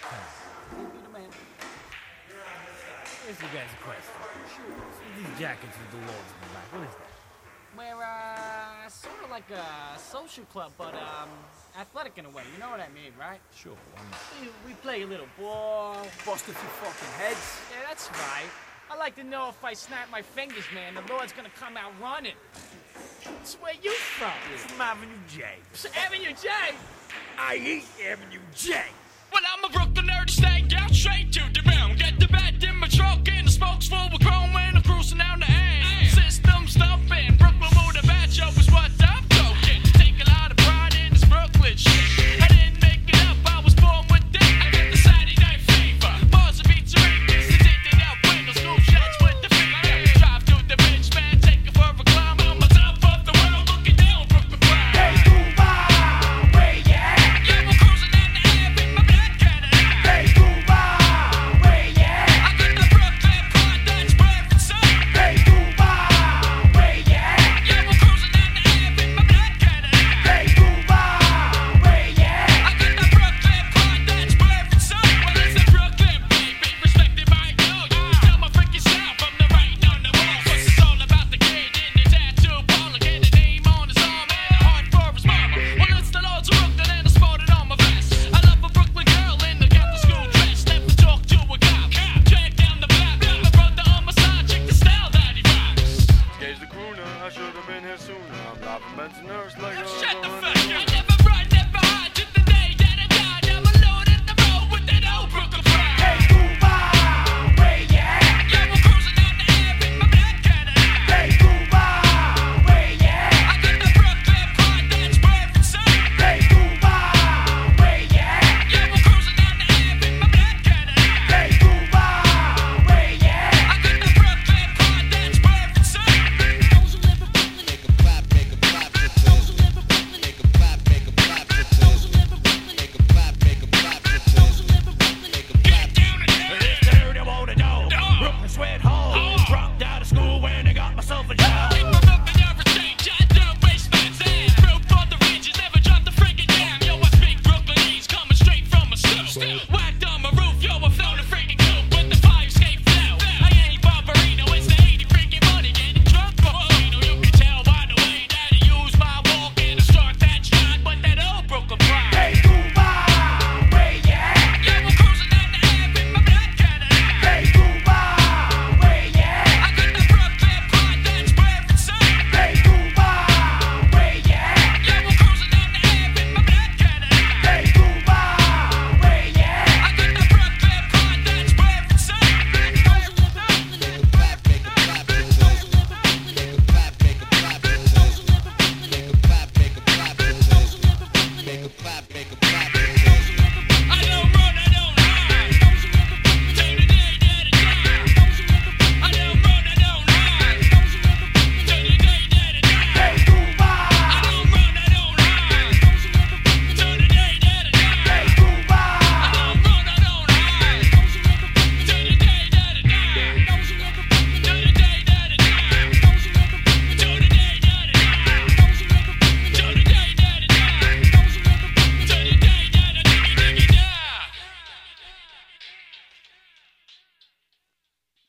You the man. Ask you guys a question. These jackets with the lords in the back, what is that? We're sort of like a social club, but athletic in a way. You know what I mean, right? Sure, We play a little ball. Bust a few fucking heads. Yeah, that's right. I like to know if I snap my fingers, man, the Lord's gonna come out running. That's where you from? From Avenue J. Avenue J. I eat Avenue J. Well, I'm a Brooklyn nerd, staying out straight to the ground. Get the bat in my truck and the smoke's full of chrome when I'm cruising down the A. System stumping, Brooklyn motor bat show is what I'm talking. Take a lot of pride in this Brooklyn shit. I didn't make it up, I was born with it. I got the Saturday night fever, bars and beats are English. The tinted out windows, scoop shots with the finger. Drive to the bench, man, take it for a climb. I'm on top of the world, looking down Brooklyn Pride. Hey, Dubai, where you at? Yeah, I'm cruising down the Ave in my black Cadillac. Hey, Dubai, where you at? I got the Brooklyn Pride, that's where it's at. Hey, Dubai, where you at? Yeah, I'm cruising down the Ave in my black Cadillac. Hey, Dubai, where you at? I got the Brooklyn Pride, that's where it's at. Well, it's a Brooklyn baby, respected by all. You can tell my freaking style from the writing on the wall. 'Cause it's all about the kid in the tattoo parlor. Get a name on his arm and a heart for his mama. Well, it's the Lord's of Brooklyn and I sported on my vest. I love a Brooklyn girl in the Catholic school dress. Never talk to a cop. Drag down the block. Got my brother on my side. Check the style that he rocks. Gage the crooner, I should have been here sooner. I'm live from Benson Nurse like Shut the